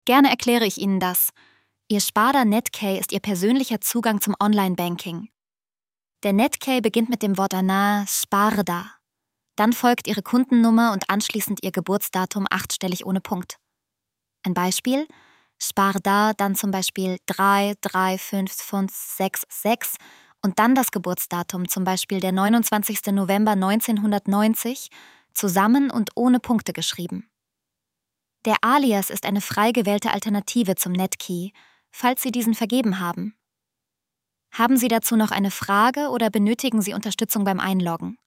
Gerne erkläre ich Ihnen das. Ihr Sparda Netkey ist Ihr persönlicher Zugang zum Online-Banking. Der Netkey beginnt mit dem Wort Ana Sparda. Dann folgt Ihre Kundennummer und anschließend Ihr Geburtsdatum 8-stellig ohne Punkt. Ein Beispiel: Sparda, dann zum Beispiel 33556 und dann das Geburtsdatum, zum Beispiel der 29. November 1990, zusammen und ohne Punkte geschrieben. Der Alias ist eine frei gewählte Alternative zum Netkey, falls Sie diesen vergeben haben. Haben Sie dazu noch eine Frage oder benötigen Sie Unterstützung beim Einloggen?